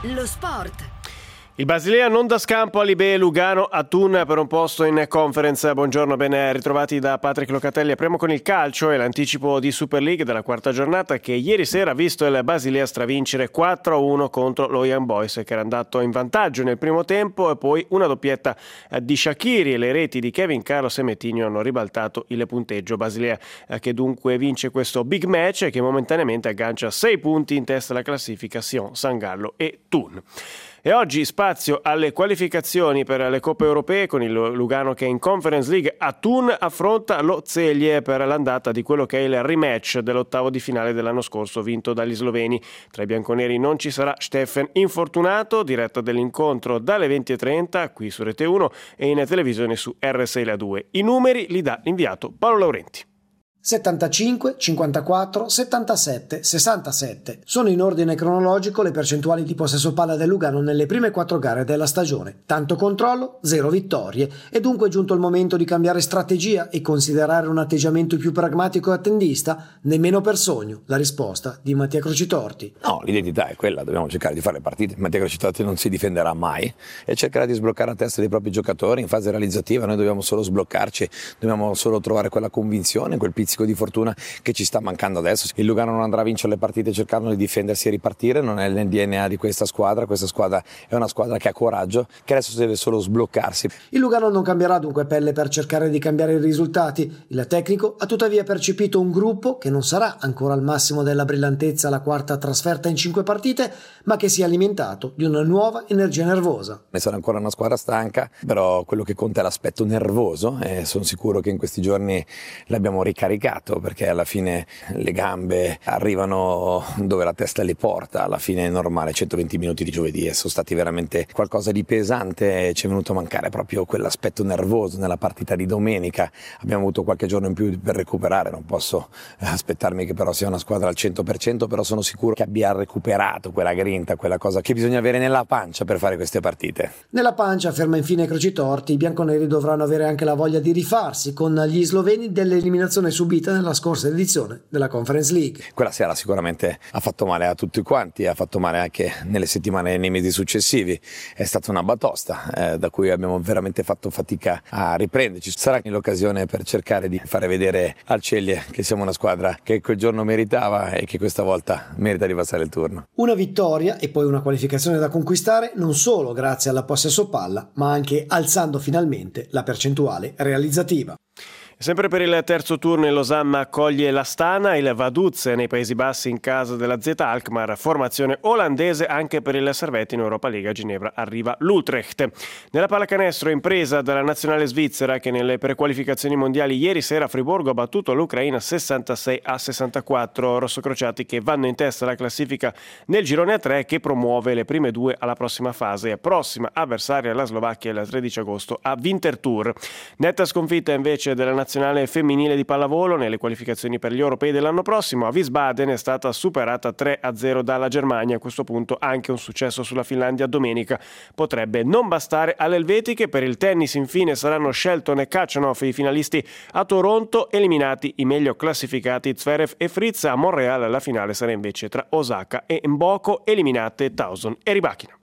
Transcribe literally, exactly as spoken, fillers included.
Lo sport. Il Basilea non dà scampo a Libé, Lugano a Thun per un posto in conference. Buongiorno, ben ritrovati da Patrick Locatelli. Apriamo con il calcio e l'anticipo di Super League della quarta giornata che ieri sera ha visto il Basilea stravincere quattro a uno contro lo Young Boys, che era andato in vantaggio nel primo tempo, e poi una doppietta di Shaqiri e le reti di Kevin Carlos e Metinho hanno ribaltato il punteggio. Basilea che dunque vince questo big match e che momentaneamente aggancia sei punti in testa alla classifica Sion, San Gallo e Thun. E oggi spazio alle qualificazioni per le coppe europee con il Lugano che in Conference League a Thun affronta lo Celje per l'andata di quello che è il rematch dell'ottavo di finale dell'anno scorso vinto dagli sloveni. Tra i bianconeri non ci sarà Steffen Infortunato, diretta dell'incontro dalle venti e trenta qui su Rete uno e in televisione su R sei La due. I numeri li dà l'inviato Paolo Laurenti. settantacinque, cinquantaquattro, settantasette, sessantasette. Sono in ordine cronologico le percentuali di possesso palla del Lugano nelle prime quattro gare della stagione. Tanto controllo, zero vittorie. È dunque giunto il momento di cambiare strategia e considerare un atteggiamento più pragmatico e attendista? Nemmeno per sogno. La risposta di Mattia Crocitorti. No, l'identità è quella, dobbiamo cercare di fare le partite. Mattia Crocitorti non si difenderà mai e cercherà di sbloccare la testa dei propri giocatori in fase realizzativa. Noi dobbiamo solo sbloccarci, dobbiamo solo trovare quella convinzione, quel pizzico di fortuna che ci sta mancando adesso. Il Lugano non andrà a vincere le partite cercando di difendersi e ripartire, non è nel D N A di questa squadra. Questa squadra è una squadra che ha coraggio, che adesso deve solo sbloccarsi. Il Lugano non cambierà dunque pelle per cercare di cambiare i risultati. Il tecnico ha tuttavia percepito un gruppo che non sarà ancora al massimo della brillantezza alla quarta trasferta in cinque partite, ma che si è alimentato di una nuova energia nervosa. Ne sarà ancora una squadra stanca, però quello che conta è l'aspetto nervoso e sono sicuro che in questi giorni l'abbiamo ricaricato, perché alla fine le gambe arrivano dove la testa le porta. Alla fine è normale, centoventi minuti di giovedì e sono stati veramente qualcosa di pesante e ci è venuto a mancare proprio quell'aspetto nervoso nella partita di domenica. Abbiamo avuto qualche giorno in più per recuperare, non posso aspettarmi che però sia una squadra al cento per cento, però sono sicuro che abbia recuperato quella grinta, quella cosa che bisogna avere nella pancia per fare queste partite. Nella pancia, afferma infine Crocitorti, i bianconeri dovranno avere anche la voglia di rifarsi con gli sloveni dell'eliminazione subita nella scorsa edizione della Conference League. Quella sera sicuramente ha fatto male a tutti quanti, ha fatto male anche nelle settimane e nei mesi successivi. È stata una batosta eh, da cui abbiamo veramente fatto fatica a riprenderci. Sarà l'occasione per cercare di fare vedere al Celje che siamo una squadra che quel giorno meritava e che questa volta merita di passare il turno. Una vittoria e poi una qualificazione da conquistare non solo grazie alla possesso palla, ma anche alzando finalmente la percentuale realizzativa. Sempre per il terzo turno il Losanna accoglie l'Astana, il Vaduz nei Paesi Bassi in casa della Z Alkmaar, formazione olandese anche per il Servette in Europa League. A Ginevra arriva l'Utrecht. Nella pallacanestro impresa dalla nazionale svizzera che nelle prequalificazioni mondiali ieri sera a Friburgo ha battuto l'Ucraina sessantasei a sessantaquattro, rossocrociati che vanno in testa alla classifica nel girone a tre che promuove le prime due alla prossima fase. Prossima avversaria la Slovacchia il tredici agosto a Winterthur. Netta sconfitta invece della nazionale nazionale femminile di pallavolo nelle qualificazioni per gli europei dell'anno prossimo. A Wiesbaden è stata superata tre a zero dalla Germania. A questo punto anche un successo sulla Finlandia domenica potrebbe non bastare alle elvetiche. Per il tennis infine saranno Shelton e Khachanov i finalisti a Toronto, eliminati i meglio classificati Zverev e Fritz. A Montreal la finale sarà invece tra Osaka e Mboko, eliminate Towson e Rybakina.